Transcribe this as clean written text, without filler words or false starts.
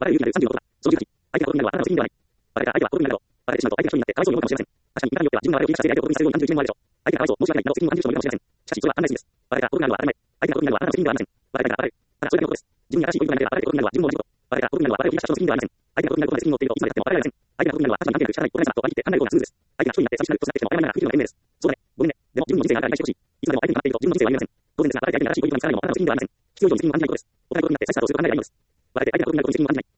我々有勇気なる36度だ。その18、相手が孤独なのはあなたの責任ではない。我々が相手が孤独になると、我々しまうと相手が一人になってかわいそうに思うかもしれません。確かに、見た目によっては自分の我々を気にしたせいで相手を孤独にさせるように感じる自分もあるでしょう。相手がかわいそう、申し訳ないなど責任を感じる人もいるかもしれません。しかし、それは案外すぎです。我々が孤独なのは当たり前。相手が孤独なのはあなたの責任ではありません。我々があらゆる。ただ、それだけのことです。自分に新しい恋人がいなければ、我々が孤独になるのは自分も同じこと。我々が孤独になるのは我々を気にした人の責任ではありません。相手が孤独になることまで責任を負っているといつまでたっても我々はありません。相手が孤独になるのは確かに関係なく仕方ないことですと割り切って考えるような数字です。相手が一人になって寂しくなるとさえしても曖昧ながら不自由な弁明です。そうだね。ごめんね。でも自分の人生があなたに愛してほしい。いつまでも相手にかかっていると自分の人生は歩めません。当然ですが、誰か相手に新しい恋人が見つからないのもあなたの責任ではありません。必要以上に責任を感じないことです。お互い孤独になって再スタートすると考えればいいのです。我々で相手が孤独になることに責任を感じない。